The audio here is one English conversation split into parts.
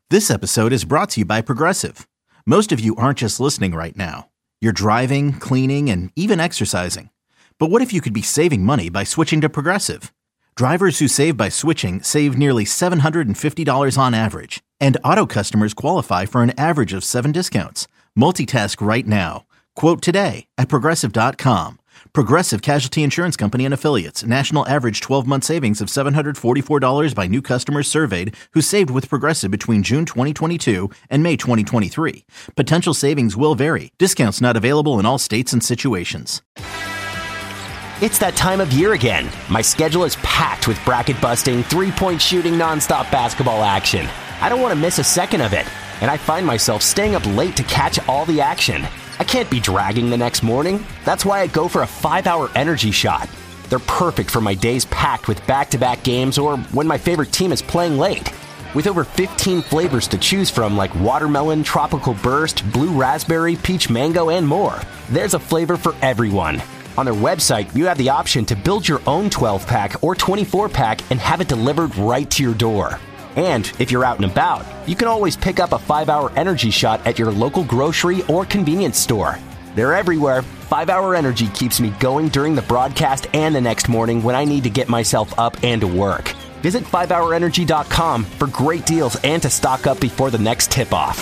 This episode is brought to you by Progressive. Most of you aren't just listening right now. You're driving, cleaning, and even exercising. But what if you could be saving money by switching to Progressive? Drivers who save by switching save nearly $750 on average. And auto customers qualify for an average of 7 discounts. Multitask right now. Quote today at Progressive.com. Progressive Casualty Insurance Company and Affiliates. National average 12-month savings of $744 by new customers surveyed who saved with Progressive between June 2022 and May 2023. Potential savings will vary. Discounts not available in all states and situations. It's that time of year again. My schedule is packed with bracket-busting, three-point shooting, nonstop basketball action. I don't want to miss a second of it, and I find myself staying up late to catch all the action. I can't be dragging the next morning. That's why I go for a 5-hour energy shot. They're perfect for my days packed with back-to-back games or when my favorite team is playing late. With over 15 flavors to choose from like watermelon, tropical burst, blue raspberry, peach mango, and more, there's a flavor for everyone. On their website, you have the option to build your own 12-pack or 24-pack and have it delivered right to your door. And if you're out and about, you can always pick up a 5-hour energy shot at your local grocery or convenience store. They're everywhere. 5-hour energy keeps me going during the broadcast and the next morning when I need to get myself up and to work. Visit 5hourenergy.com for great deals and to stock up before the next tip-off.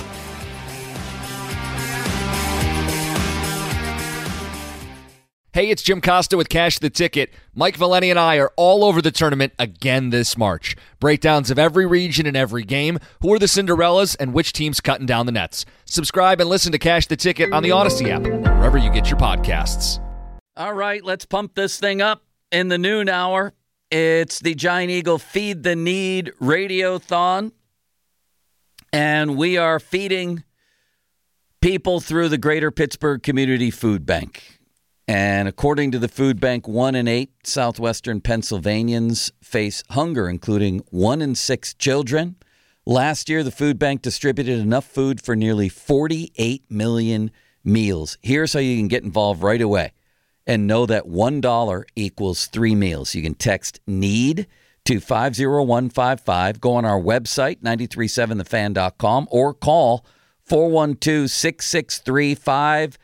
Hey, it's Jim Costa with Cash the Ticket. Mike Valeni and I are all over the tournament again this March. Breakdowns of every region and every game, who are the Cinderellas, and which team's cutting down the nets. Subscribe and listen to Cash the Ticket on the Odyssey app, wherever you get your podcasts. All right, let's pump this thing up in the noon hour. It's the Giant Eagle Feed the Need Radiothon, and we are feeding people through the Greater Pittsburgh Community Food Bank. And according to the food bank, 1 in 8 southwestern Pennsylvanians face hunger, including 1 in 6 children. Last year, the food bank distributed enough food for nearly 48 million meals. Here's how you can get involved right away and know that $1 equals 3 meals. You can text NEED to 50155. Go on our website, 937thefan.com, or call 412-663-5664.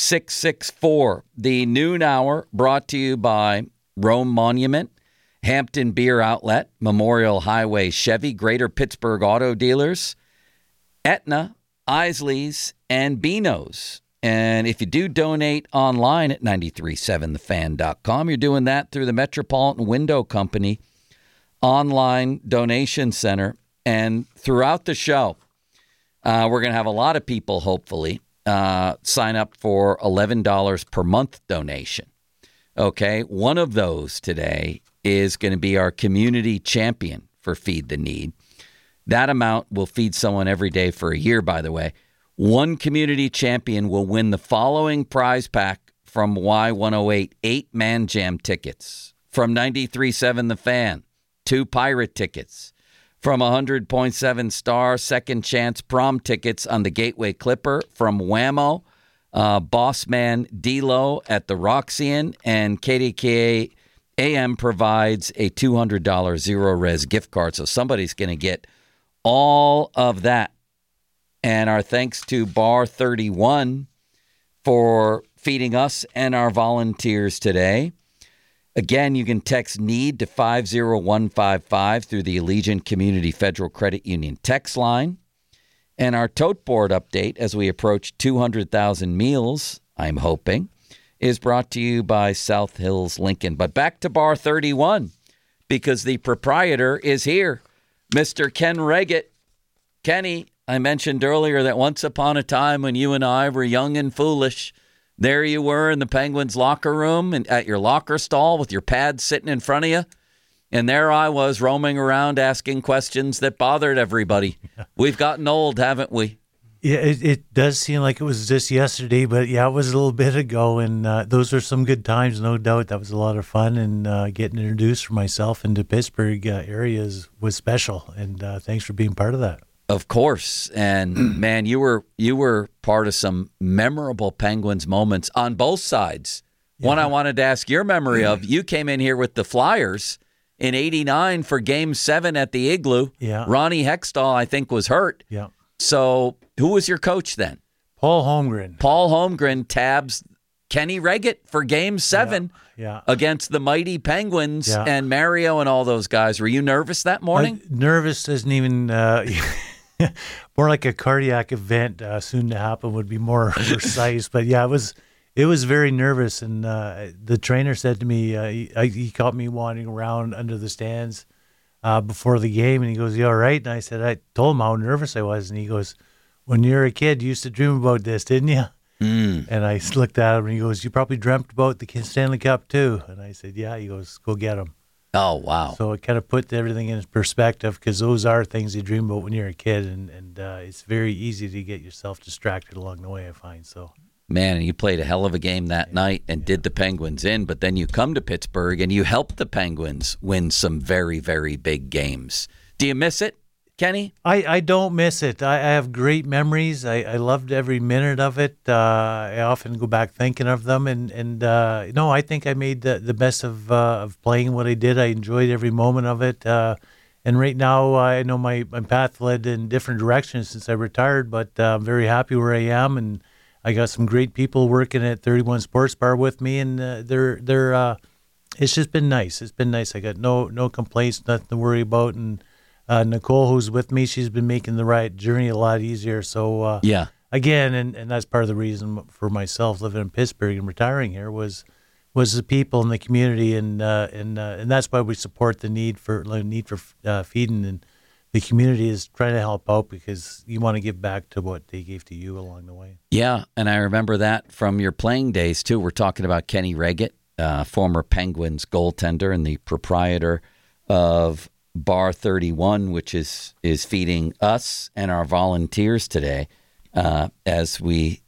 The noon hour brought to you by Rome Monument, Hampton Beer Outlet, Memorial Highway Chevy, Greater Pittsburgh Auto Dealers, Aetna, Isley's, and Beano's. And if you do donate online at 937thefan.com, you're doing that through the Metropolitan Window Company online donation center. And throughout the show, we're going to have a lot of people, hopefully, sign up for $11 per month donation. Okay, one of those today is going to be our community champion for Feed the Need. That amount will feed someone every day for a year, by the way. One community champion will win the following prize pack from Y108, 8-Man Jam tickets. From 93.7 The Fan, 2 Pirate tickets. From 100.7 Star, Second Chance Prom tickets on the Gateway Clipper. From Whammo, Bossman D-Lo at the Roxy-Inn, and KDKA AM provides a $200 Zero-Res gift card. So somebody's going to get all of that. And our thanks to Bar 31 for feeding us and our volunteers today. Again, you can text NEED to 50155 through the Allegiant Community Federal Credit Union text line. And our tote board update as we approach 200,000 meals, I'm hoping, is brought to you by South Hills Lincoln. But back to Bar 31, because the proprietor is here, Mr. Ken Reggett. Kenny, I mentioned earlier that once upon a time when you and I were young and foolish, there you were in the Penguins locker room and at your locker stall with your pads sitting in front of you. And there I was roaming around asking questions that bothered everybody. Yeah. We've gotten old, haven't we? Yeah, it does seem like it was just yesterday, but yeah, it was a little bit ago. And those were some good times, no doubt. That was a lot of fun. And getting introduced for myself into Pittsburgh areas was special. And thanks for being part of that. Of course. And man, you were part of some memorable Penguins moments on both sides. Yeah. One I wanted to ask your memory of, you came in here with the Flyers in '89 for Game 7 at the Igloo. Yeah. Ronnie Hextall, I think, was hurt. Yeah. So who was your coach then? Paul Holmgren. Paul Holmgren tabs Kenny Reggett for Game 7 against the mighty Penguins and Mario and all those guys. Were you nervous that morning? Nervous isn't even more like a cardiac event soon to happen would be more precise. But yeah, it was very nervous. And the trainer said to me, he caught me wandering around under the stands before the game, and he goes, "You all right?" And I told him how nervous I was, and he goes, "When you were a kid, you used to dream about this, didn't you?" And I looked at him, and he goes, "You probably dreamt about the Stanley Cup too." And I said, "Yeah." He goes, "Go get them." Oh, wow. So it kind of put everything in perspective, because those are things you dream about when you're a kid, and it's very easy to get yourself distracted along the way, I find. So, man, you played a hell of a game that night and did the Penguins in, but then you come to Pittsburgh and you helped the Penguins win some very, very big games. Do you miss it, Kenny? I don't miss it. I have great memories. I loved every minute of it. I often go back thinking of them, and no, I think I made the best of playing what I did. I enjoyed every moment of it. And right now, I know my path led in different directions since I retired, but I'm very happy where I am, and I got some great people working at 31 Sports Bar with me, and they're it's just been nice. It's been nice. I got no complaints, nothing to worry about, and Nicole, who's with me, she's been making the right journey a lot easier. So again, and that's part of the reason for myself living in Pittsburgh and retiring here was the people in the community, and that's why we support the need for feeding, and the community is trying to help out because you want to give back to what they gave to you along the way. Yeah, and I remember that from your playing days too. We're talking about Kenny Reggett, former Penguins goaltender and the proprietor of Bar 31, which is feeding us and our volunteers today as we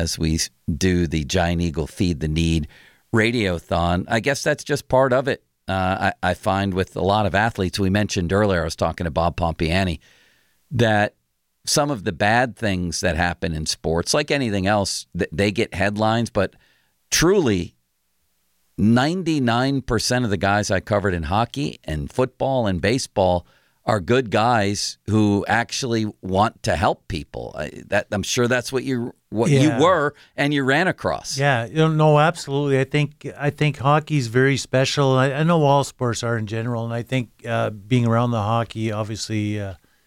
do the Giant Eagle Feed the Need Radiothon. I guess that's just part of it. I find with a lot of athletes, we mentioned earlier, I was talking to Bob Pompiani, that some of the bad things that happen in sports, like anything else, they get headlines, but truly 99% of the guys I covered in hockey and football and baseball are good guys who actually want to help people. I'm sure that's what you were and you ran across. Yeah, no, absolutely. I think hockey's very special. I know all sports are in general, and I think being around the hockey, obviously,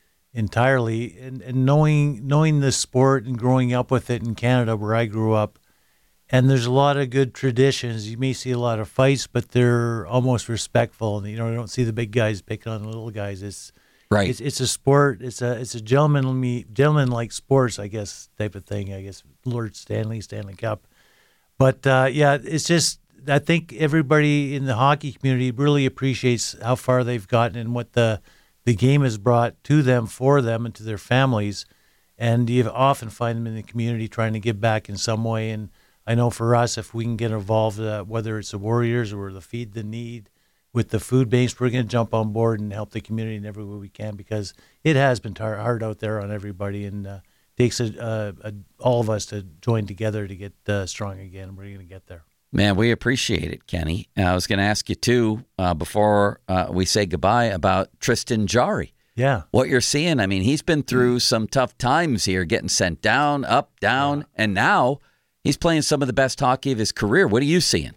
entirely, and knowing the sport and growing up with it in Canada, where I grew up. And there's a lot of good traditions. You may see a lot of fights, but they're almost respectful. You don't see the big guys picking on the little guys. It's right. It's a sport. It's a gentleman-like sports, I guess, type of thing. I guess Lord Stanley Cup. But it's just I think everybody in the hockey community really appreciates how far they've gotten and what the game has brought to them, for them, and to their families. And you often find them in the community trying to give back in some way. And I know for us, if we can get involved, whether it's the Warriors or the Feed the Need with the food banks, we're going to jump on board and help the community in every way we can, because it has been hard out there on everybody, and it takes all of us to join together to get strong again. We're going to get there. Man, we appreciate it, Kenny. I was going to ask you, too, before we say goodbye, about Tristan Jarry. Yeah. What you're seeing, I mean, he's been through some tough times here, getting sent down, up, down, and now he's playing some of the best hockey of his career. What are you seeing?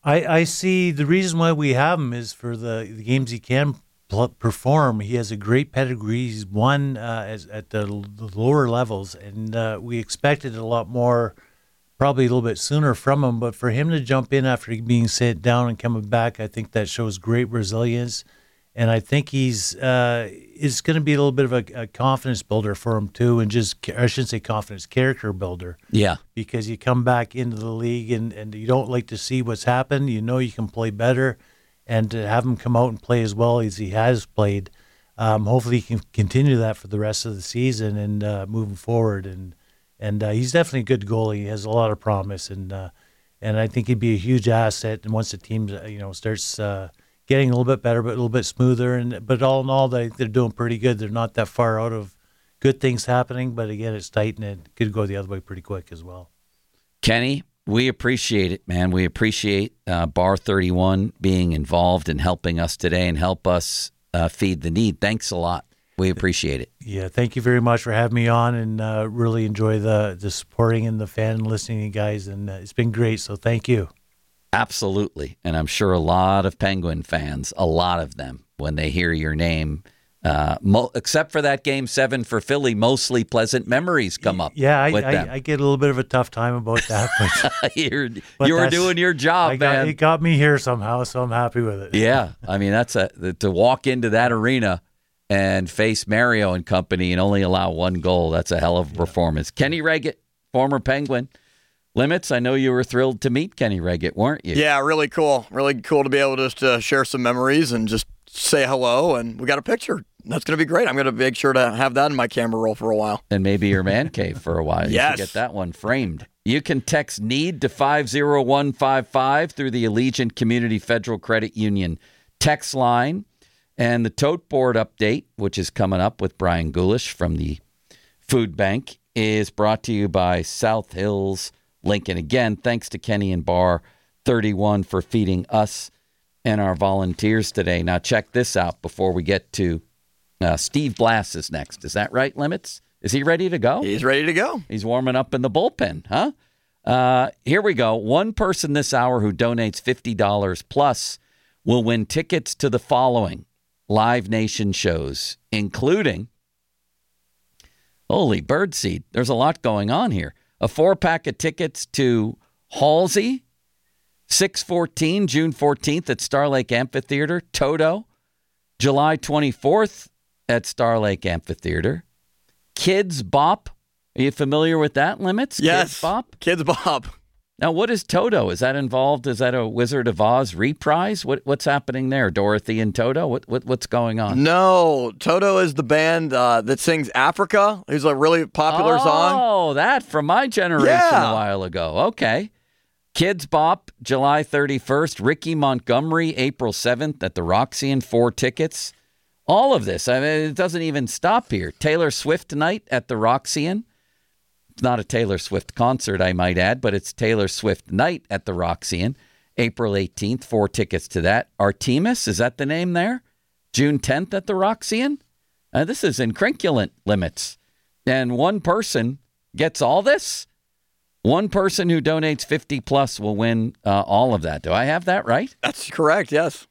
I see the reason why we have him is for the games he can perform. He has a great pedigree. He's won at the lower levels, and we expected a lot more, probably a little bit sooner from him. But for him to jump in after being sent down and coming back, I think that shows great resilience. And I think it's going to be a little bit of a confidence builder for him too, and I shouldn't say confidence, character builder. Yeah. Because you come back into the league and you don't like to see what's happened. You know you can play better, and to have him come out and play as well as he has played, hopefully he can continue that for the rest of the season and moving forward. And he's definitely a good goalie. He has a lot of promise, and I think he'd be a huge asset. And once the team starts getting a little bit better, but a little bit smoother. But all in all, they're doing pretty good. They're not that far out of good things happening. But again, it's tight, and it could go the other way pretty quick as well. Kenny, We appreciate it, man. We appreciate Bar 31 being involved and helping us today and help us feed the need. Thanks a lot. We appreciate it. Yeah, thank you very much for having me on, and really enjoy the supporting and the fan and listening to you guys, and it's been great, so thank you. Absolutely. And I'm sure a lot of Penguin fans, a lot of them, when they hear your name, except for that Game 7 for Philly, mostly pleasant memories come up. Yeah, with them. I get a little bit of a tough time about that. But, you were doing your job, man. It got me here somehow, so I'm happy with it. Yeah, I mean, to walk into that arena and face Mario and company and only allow one goal, that's a hell of a performance. Kenny Reggett, former Penguin. Limits, I know you were thrilled to meet Kenny Reggett, weren't you? Yeah, really cool. Really cool to be able to share some memories and just say hello, and we got a picture. That's going to be great. I'm going to make sure to have that in my camera roll for a while. And maybe your man cave for a while. Yes. You should get that one framed. You can text NEED to 50155 through the Allegiant Community Federal Credit Union text line. And the tote board update, which is coming up with Brian Gulish from the Food Bank, is brought to you by South Hills Lincoln. Again, thanks to Kenny and Bar 31 for feeding us and our volunteers today. Now, check this out before we get to Steve Blass is next. Is that right, Limits? Is he ready to go? He's ready to go. He's warming up in the bullpen, huh? Here we go. One person this hour who donates $50 plus will win tickets to the following Live Nation shows, including, holy birdseed, there's a lot going on here. A 4-pack of tickets to Halsey, 6/14, June 14th at Star Lake Amphitheater. Toto, July 24th at Star Lake Amphitheater. Kids Bop. Are you familiar with that, Limits? Yes. Kids Bop? Kids Bop. Now, what is Toto? Is that involved? Is that a Wizard of Oz reprise? What's happening there? Dorothy and Toto? What's going on? No, Toto is the band that sings Africa. It's a really popular song. Oh, that from my generation a while ago. Okay. Kids Bop, July 31st. Ricky Montgomery, April 7th at the Roxy, 4 tickets. All of this. I mean, it doesn't even stop here. Taylor Swift night at the Roxy. It's not a Taylor Swift concert, I might add, but it's Taylor Swift night at the Roxy, April 18th, 4 tickets to that. Artemis, is that the name there? June 10th at the Roxy. This is incrinculant, Limits. And one person gets all this? One person who donates 50 plus will win all of that. Do I have that right? That's correct, yes.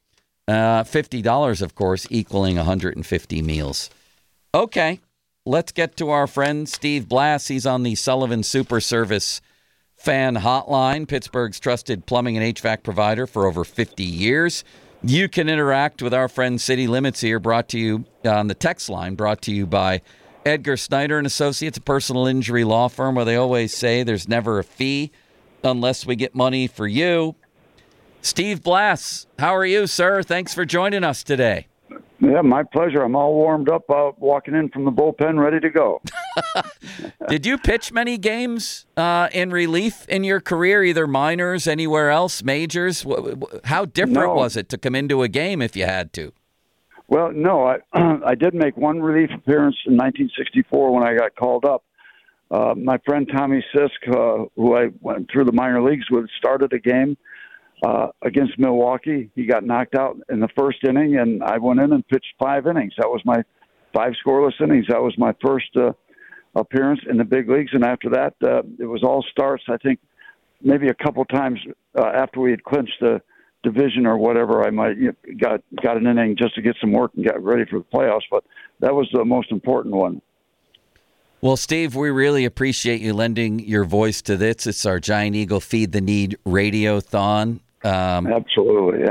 $50, of course, equaling 150 meals. Okay, let's get to our friend Steve Blass. He's on the Sullivan Super Service fan hotline, Pittsburgh's trusted plumbing and HVAC provider for over 50 years. You can interact with our friend City Limits here, brought to you on the text line, brought to you by Edgar Snyder and Associates, a personal injury law firm where they always say there's never a fee unless we get money for you. Steve Blass, how are you, sir? Thanks for joining us today. Yeah, my pleasure. I'm all warmed up, walking in from the bullpen, ready to go. Did you pitch many games in relief in your career, either minors, anywhere else, majors? How different was it to come into a game if you had to? Well, no, I did make one relief appearance in 1964 when I got called up. My friend Tommy Sisk, who I went through the minor leagues with, started a game against Milwaukee. He got knocked out in the first inning, and I went in and pitched 5 innings. That was my 5 scoreless innings. That was my first appearance in the big leagues, and after that, it was all starts. I think maybe a couple times after we had clinched the division or whatever, I might got an inning just to get some work and get ready for the playoffs, but that was the most important one. Well, Steve, we really appreciate you lending your voice to this. It's our Giant Eagle Feed the Need radiothon. Absolutely.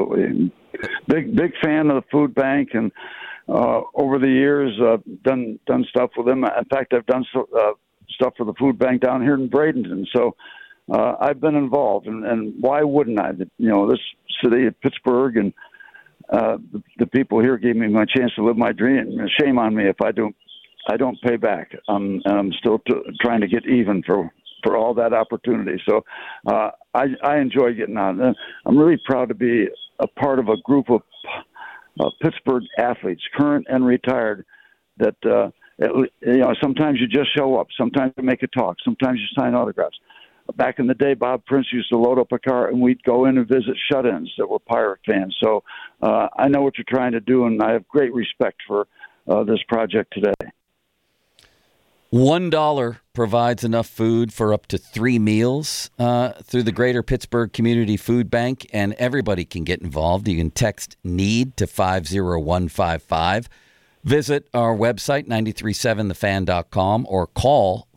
Big fan of the food bank, and over the years, done stuff with them. In fact, I've done stuff for the food bank down here in Bradenton. So I've been involved, and why wouldn't I? This city of Pittsburgh and the people here gave me my chance to live my dream. Shame on me if I don't pay back. And I'm still trying to get even for all that opportunity. So I enjoy getting on. I'm really proud to be a part of a group of Pittsburgh athletes, current and retired, that sometimes you just show up. Sometimes you make a talk. Sometimes you sign autographs. back in the day, Bob Prince used to load up a car, and we'd go in and visit shut-ins that were Pirate fans. So I know what you're trying to do, and I have great respect for this project today. $1 provides enough food for up to 3 meals through the Greater Pittsburgh Community Food Bank, and everybody can get involved. You can text NEED to 50155. Visit our website, 937thefan.com, or call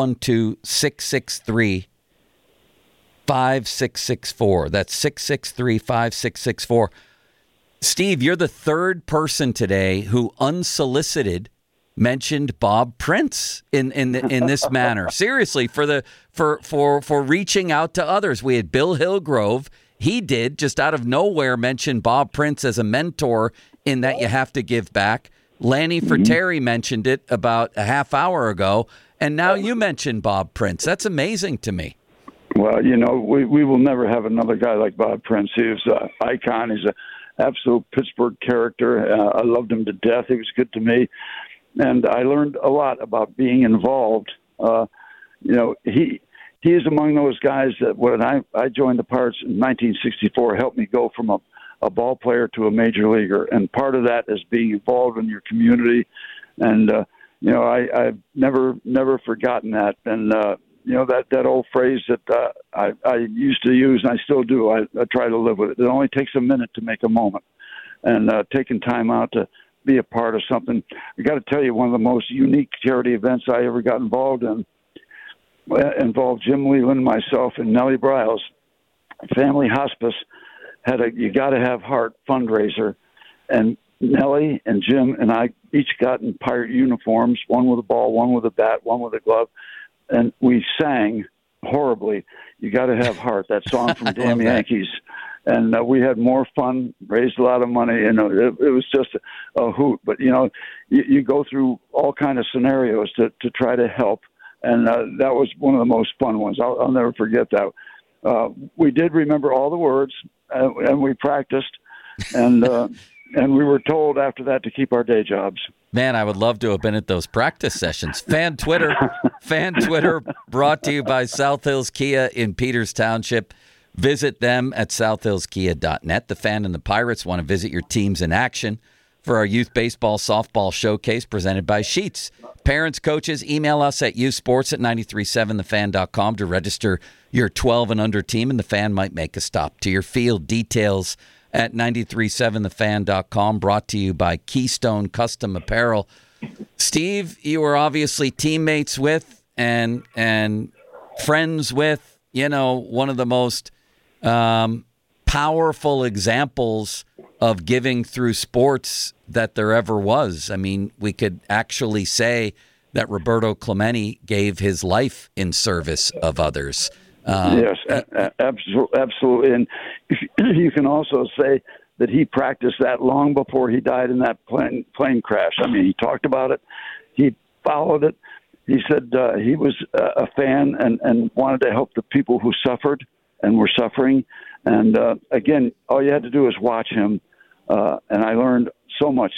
412-663-5664. That's 663-5664. Steve, you're the third person today who unsolicited mentioned Bob Prince in this manner. Seriously, for reaching out to others. We had Bill Hillgrove. He did, just out of nowhere, mention Bob Prince as a mentor in that you have to give back. Lanny Fratteri mentioned it about a half hour ago, and now you mentioned Bob Prince. That's amazing to me. Well, we will never have another guy like Bob Prince. He was an icon. He's an absolute Pittsburgh character. I loved him to death. He was good to me. And I learned a lot about being involved. He is among those guys that when I joined the Pirates in 1964, helped me go from a ball player to a major leaguer. And part of that is being involved in your community. And, I've never forgotten that. And, that old phrase that I used to use, and I still do, I try to live with it. It only takes a minute to make a moment. And taking time out to be a part of something. I got to tell you, one of the most unique charity events I ever got involved in involved Jim Leland, myself, and Nellie Briles. Family Hospice had a You Got to Have Heart fundraiser, and Nellie and Jim and I each got in Pirate uniforms, one with a ball, one with a bat, one with a glove, and we sang horribly You Got to Have Heart, that song from Damn Yankees. And we had more fun, raised a lot of money, and it was just a hoot. But, you go through all kind of scenarios to try to help, and that was one of the most fun ones. I'll never forget that. We did remember all the words, and we practiced, and we were told after that to keep our day jobs. Man, I would love to have been at those practice sessions. Fan Twitter brought to you by South Hills Kia in Peters Township. Visit them at southhillskia.net. The Fan and the Pirates want to visit your teams in action for our youth baseball softball showcase presented by Sheets. Parents, coaches, email us at youthsports@937thefan.com to register your 12 and under team, and the Fan might make a stop to your field. Details at 937thefan.com, brought to you by Keystone Custom Apparel. Steve, you were obviously teammates with and friends with, one of the most powerful examples of giving through sports that there ever was. I mean, we could actually say that Roberto Clemente gave his life in service of others. Yes, absolutely. And you can also say that he practiced that long before he died in that plane crash. I mean, he talked about it. He followed it. He said he was a fan and wanted to help the people who suffered and were suffering. And, again, all you had to do was watch him. And I learned so much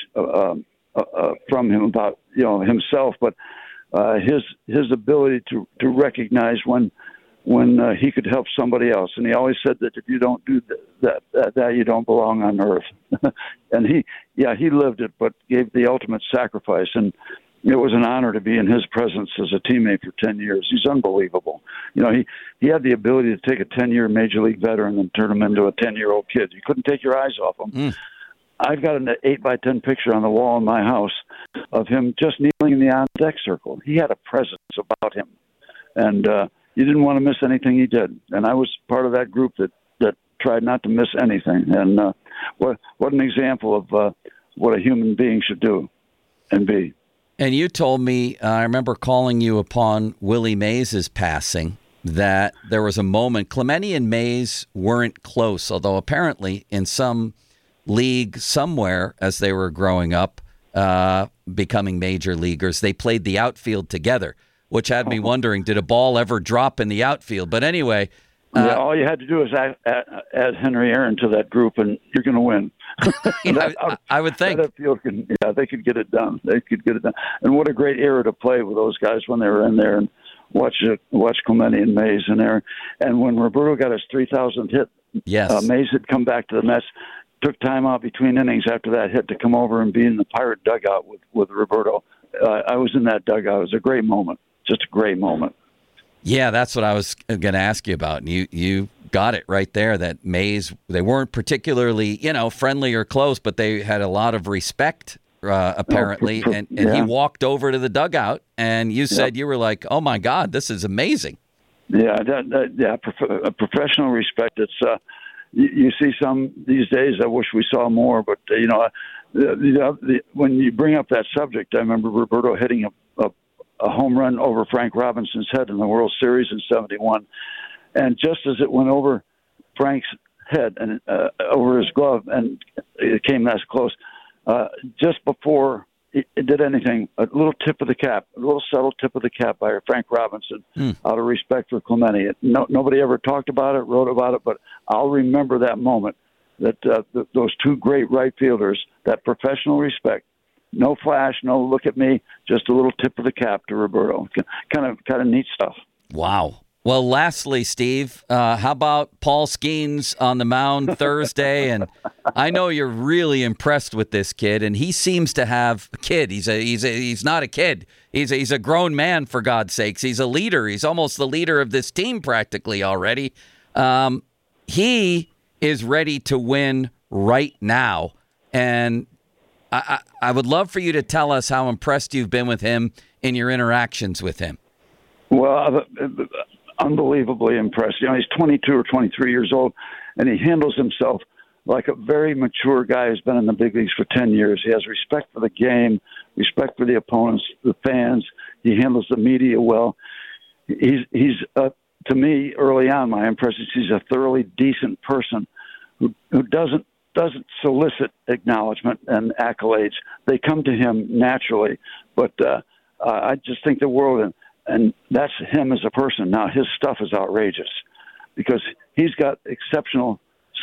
from him about, himself, but his ability to recognize when he could help somebody else. And he always said that if you don't do that you don't belong on earth. And he lived it, but gave the ultimate sacrifice. And it was an honor to be in his presence as a teammate for 10 years. He's unbelievable. He had the ability to take a 10-year Major League veteran and turn him into a 10-year-old kid. You couldn't take your eyes off him. I've got an 8x10 picture on the wall in my house of him just kneeling in the on-deck circle. He had a presence about him. And you didn't want to miss anything he did. And I was part of that group that tried not to miss anything. And what an example of what a human being should do and be. And you told me, I remember calling you upon Willie Mays' passing, that there was a moment. Clemente and Mays weren't close, although apparently in some league somewhere as they were growing up, becoming major leaguers, they played the outfield together, which had me wondering, did a ball ever drop in the outfield? But anyway. All you had to do is add Henry Aaron to that group, and you're going to win. I would think. They could get it done. And what a great era to play with those guys when they were in there. And watch Clemente and Mays in there. And when Roberto got his 3,000th hit, Yes. Mays had come back to the Mets, took time out between innings after that hit to come over and be in the Pirate dugout with Roberto. I was in that dugout. It was a great moment, just a great moment. Yeah, that's what I was going to ask you about. And you got it right there, that Mays, they weren't particularly, friendly or close, but they had a lot of respect, apparently. And he walked over to the dugout, and you said you were like, oh, my God, this is amazing. Yeah, professional respect. It's you see some these days. I wish we saw more, but when you bring up that subject, I remember Roberto hitting a home run over Frank Robinson's head in the World Series in '71, and just as it went over Frank's head and over his glove, and it came that close, just before it did anything, a little tip of the cap, a little subtle tip of the cap by Frank Robinson, out of respect for Clemente. Nobody ever talked about it, wrote about it, but I'll remember that moment, that those two great right fielders, that professional respect, no flash, no look at me, just a little tip of the cap to Roberto. Kind of neat stuff. Wow. Well, lastly, Steve, how about Paul Skeens on the mound Thursday? And I know you're really impressed with this kid, and he seems to have a kid. He's not a kid. He's a grown man, for God's sakes. He's a leader. He's almost the leader of this team practically already. He is ready to win right now, and I would love for you to tell us how impressed you've been with him in your interactions with him. Well, unbelievably impressed. He's 22 or 23 years old, and he handles himself like a very mature guy who's been in the big leagues for 10 years. He has respect for the game, respect for the opponents, the fans. He handles the media well. He's to me, early on, my impression is he's a thoroughly decent person who doesn't solicit acknowledgement and accolades. They come to him naturally, but I just think the world, and that's him as a person. Now, his stuff is outrageous because he's got exceptional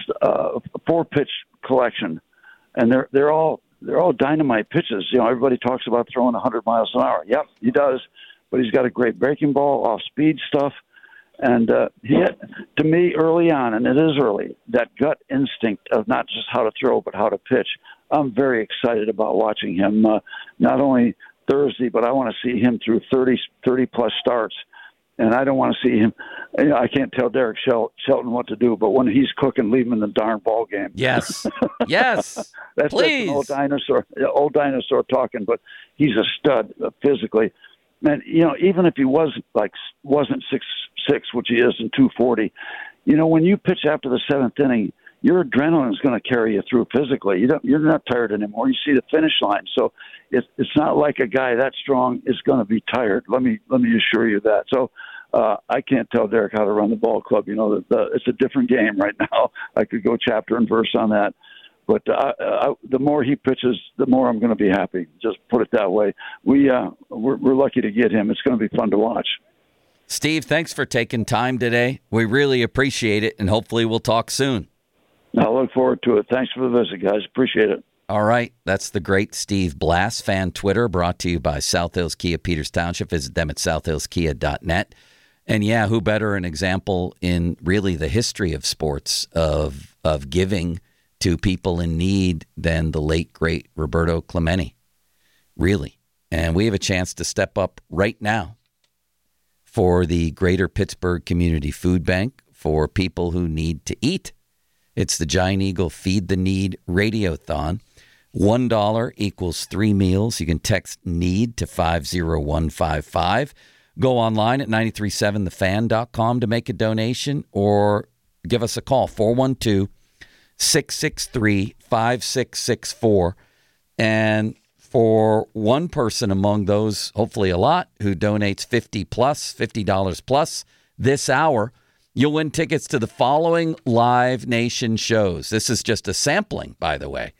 4-pitch collection, and they're all dynamite pitches. Everybody talks about throwing 100 miles an hour. Yep, he does, but he's got a great breaking ball, off-speed stuff. And he had, to me, early on, and it is early, that gut instinct of not just how to throw but how to pitch. I'm very excited about watching him, not only Thursday, but I want to see him through 30-plus starts. And I don't want to see him. I can't tell Derek Shelton what to do, but when he's cooking, leave him in the darn ball game. Yes, yes, that's please. An old dinosaur talking, but he's a stud physically. And even if he wasn't 6'6", which he is in 240, when you pitch after the 7th inning, your adrenaline is going to carry you through physically. You're not tired anymore. You see the finish line, so it's not like a guy that strong is going to be tired. Let me assure you that. So I can't tell Derek how to run the ball club. It's a different game right now. I could go chapter and verse on that. But the more he pitches, the more I'm going to be happy. Just put it that way. We're lucky to get him. It's going to be fun to watch. Steve, thanks for taking time today. We really appreciate it, and hopefully we'll talk soon. I look forward to it. Thanks for the visit, guys. Appreciate it. All right. That's the great Steve Blass, fan Twitter, brought to you by South Hills Kia Peters Township. Visit them at southhillskia.net. And who better an example in really the history of sports of giving to people in need than the late, great Roberto Clemente. Really. And we have a chance to step up right now for the Greater Pittsburgh Community Food Bank for people who need to eat. It's the Giant Eagle Feed the Need Radiothon. $1 equals 3 meals. You can text NEED to 50155. Go online at 937thefan.com to make a donation or give us a call, 412-663-5664. And for one person among those, hopefully a lot, who donates $50 plus this hour, you'll win tickets to the following Live Nation shows. This is just a sampling, by the way.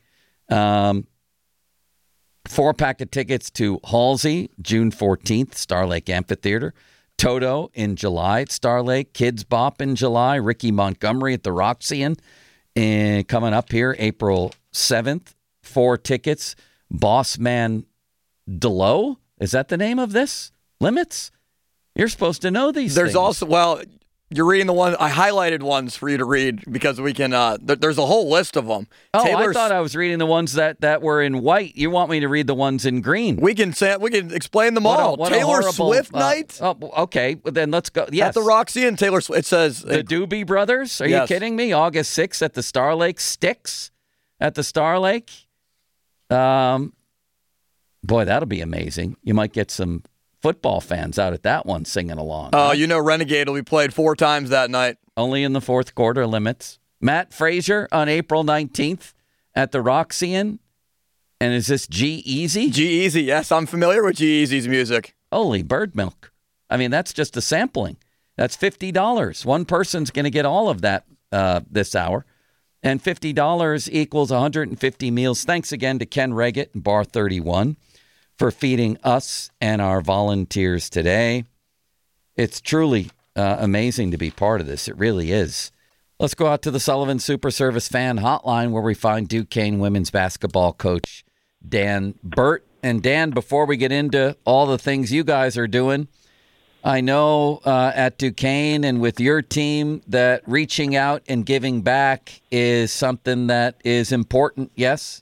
4-pack of tickets to Halsey, June 14th, Star Lake Amphitheater. Toto in July at Star Lake. Kids Bop in July. Ricky Montgomery at the Roxy coming up here April 7th. 4 tickets. Boss Man Delow, is that the name of this? Limits? You're supposed to know these There's things. also, well, you're reading the one, I highlighted ones for you to read because we can, there's a whole list of them. Oh, I thought I was reading the ones that were in white. You want me to read the ones in green? We can explain them all. What a Taylor horrible, Swift night. Oh, okay. Well, then let's go. Yes. At the Roxy and Taylor Swift. It says. The Doobie Brothers? Are you Yes. kidding me? August 6th at the Star Lake. Styx at the Star Lake. Boy, that'll be amazing. You might get some football fans out at that one singing along. Oh, you know Renegade will be played 4 times that night. Only in the fourth quarter limits. Matt Frazier on April 19th at the Roxy-N. And is this G-Eazy? G-Eazy, yes. I'm familiar with G-Eazy's music. Holy bird milk. I mean, that's just a sampling. That's $50. One person's going to get all of that this hour. And $50 equals 150 meals. Thanks again to Ken Reggett and Bar 31 for feeding us and our volunteers today. It's truly amazing to be part of this. It really is. Let's go out to the Sullivan Super Service Fan Hotline where we find Duquesne women's basketball coach Dan Burt. And Dan, before we get into all the things you guys are doing, I know at Duquesne and with your team that reaching out and giving back is something that is important, yes?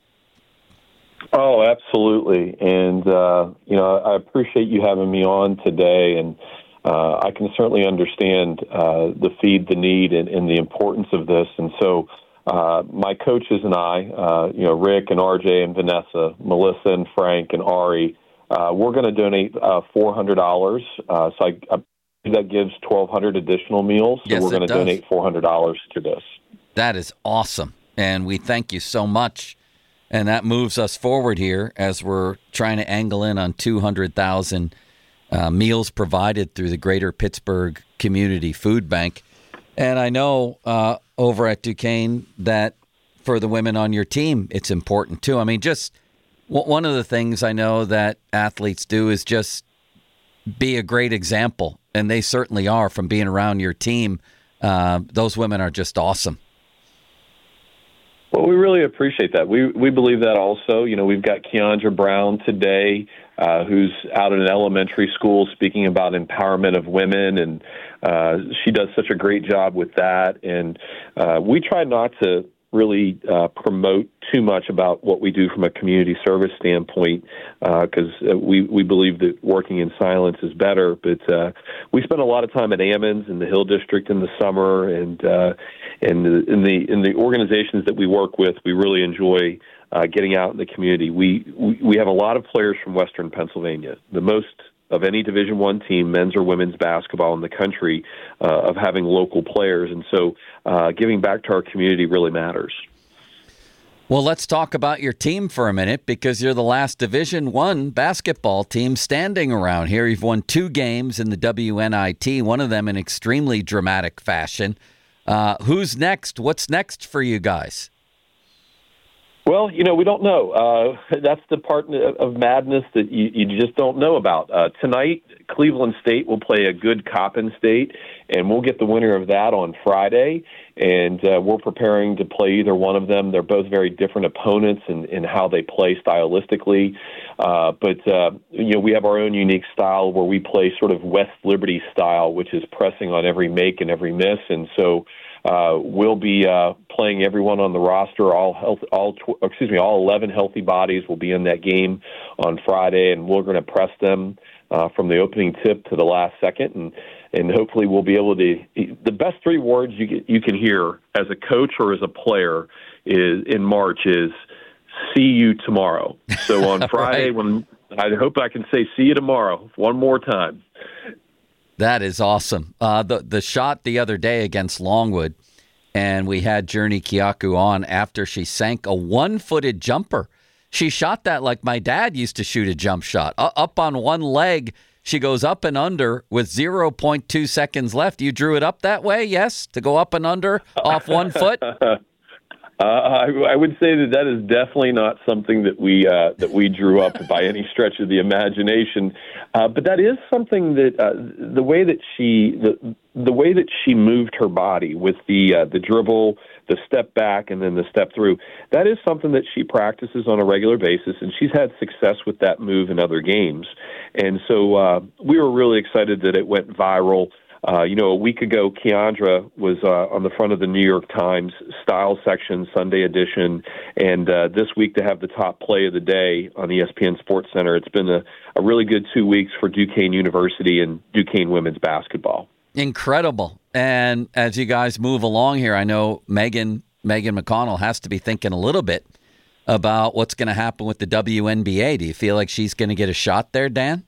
Oh, absolutely. And, I appreciate you having me on today. And I can certainly understand the feed the need and the importance of this. And so my coaches and I, Rick and RJ and Vanessa, Melissa and Frank and Ari, we're going to donate $400. That gives 1,200 additional meals. So yes, we're going to donate $400 to this. That is awesome. And we thank you so much. And that moves us forward here as we're trying to angle in on 200,000 meals provided through the Greater Pittsburgh Community Food Bank. And I know over at Duquesne that for the women on your team, it's important too. I mean, just one of the things I know that athletes do is just be a great example. And they certainly are from being around your team. Those women are just awesome. Well, we really appreciate that. We believe that also. We've got Keandra Brown today, who's out in an elementary school speaking about empowerment of women, and she does such a great job with that. And we try not to really promote too much about what we do from a community service standpoint because we believe that working in silence is better. But we spend a lot of time at Ammons in the Hill District in the summer, and in the organizations that we work with, we really enjoy getting out in the community. We have a lot of players from Western Pennsylvania, the most of any Division I team, men's or women's basketball in the country, of having local players. And so giving back to our community really matters. Well, let's talk about your team for a minute because you're the last Division I basketball team standing around here. You've won 2 games in the WNIT, one of them in extremely dramatic fashion. Who's next? What's next for you guys? Well, we don't know. That's the part of madness that you just don't know about. Tonight, Cleveland State will play a good Coppin State, and we'll get the winner of that on Friday. And we're preparing to play either one of them. They're both very different opponents in how they play stylistically. But we have our own unique style where we play sort of West Liberty style, which is pressing on every make and every miss. And so we'll be playing everyone on the roster. All 11 healthy bodies will be in that game on Friday, and we're going to press them from the opening tip to the last second, and hopefully we'll be able to. The best 3 words you can hear as a coach or as a player in March is "see you tomorrow." So on Friday, when I hope I can say "see you tomorrow" one more time. That is awesome. The shot the other day against Longwood, and we had Journey Kyaku on after she sank a 1-footed jumper. She shot that like my dad used to shoot a jump shot. Up on one leg, she goes up and under with 0.2 seconds left. You drew it up that way, yes, to go up and under off 1 foot? I would say that is definitely not something that we drew up by any stretch of the imagination. But that is something that the way that she moved her body with the dribble, the step back, and then the step through, that is something that she practices on a regular basis, and she's had success with that move in other games. And so we were really excited that it went viral. A week ago, Keandra was on the front of the New York Times Style section, Sunday edition, and this week to have the top play of the day on ESPN Sports Center. It's been a really good 2 weeks for Duquesne University and Duquesne women's basketball. Incredible. And as you guys move along here, I know Megan McConnell has to be thinking a little bit about what's going to happen with the WNBA. Do you feel like she's going to get a shot there, Dan?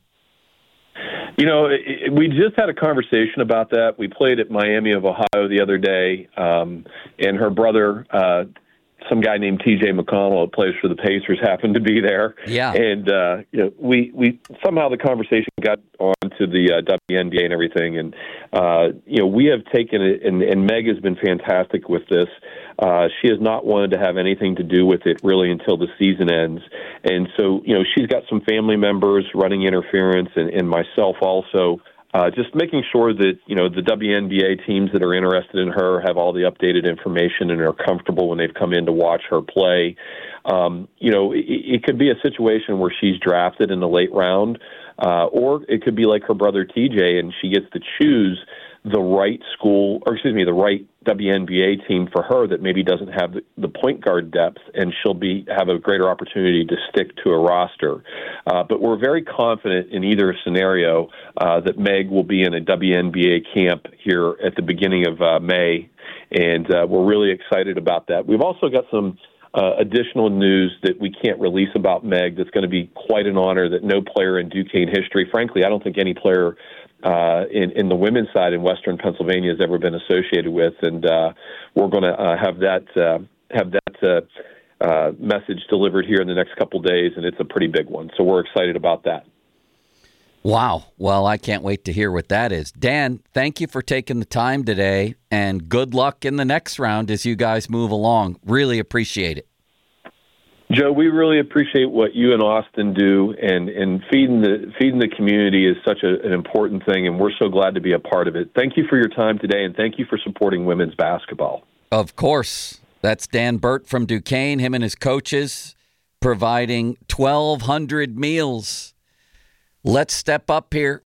We just had a conversation about that. We played at Miami of Ohio the other day, and her brother, some guy named T.J. McConnell, who plays for the Pacers, happened to be there. Yeah. And we somehow the conversation got on to the WNBA and everything, and we have taken it, and Meg has been fantastic with this. She has not wanted to have anything to do with it really until the season ends. And so, she's got some family members running interference and myself also, just making sure that, the WNBA teams that are interested in her have all the updated information and are comfortable when they've come in to watch her play. It could be a situation where she's drafted in the late round, or it could be like her brother TJ and she gets to choose the right the right WNBA team for her that maybe doesn't have the point guard depth, and she'll have a greater opportunity to stick to a roster. But we're very confident in either scenario that Meg will be in a WNBA camp here at the beginning of May, and we're really excited about that. We've also got some additional news that we can't release about Meg that's going to be quite an honor that no player in Duquesne history, frankly, I don't think any player in the women's side in Western Pennsylvania has ever been associated with, and we're going to have that message delivered here in the next couple days, and it's a pretty big one. So we're excited about that. Wow. Well, I can't wait to hear what that is. Dan, thank you for taking the time today, and good luck in the next round as you guys move along. Really appreciate it. Joe, we really appreciate what you and Austin do, and feeding the community is such an important thing, and we're so glad to be a part of it. Thank you for your time today, and thank you for supporting women's basketball. Of course. That's Dan Burt from Duquesne, him and his coaches providing 1,200 meals. Let's step up here